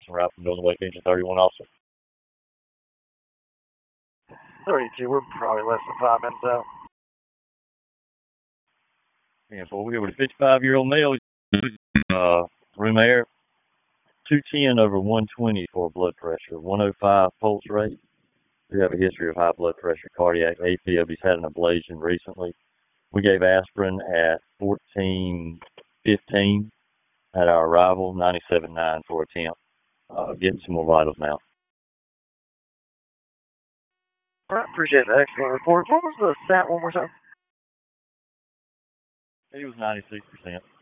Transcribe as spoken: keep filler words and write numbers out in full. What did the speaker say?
right from Northern Wake Engine thirty-one officer. thirty-two, we're probably less than five minutes out. And for we were a fifty-five-year-old male, uh, room air, two ten over one twenty for blood pressure, one oh five pulse rate. We have a history of high blood pressure, cardiac AFib. He's had an ablation recently. We gave aspirin at fourteen fifteen at our arrival, ninety-seven point nine for a temp. Uh, getting some more vitals now. All right, appreciate the excellent report. What was the stat one more time? He was ninety-six percent.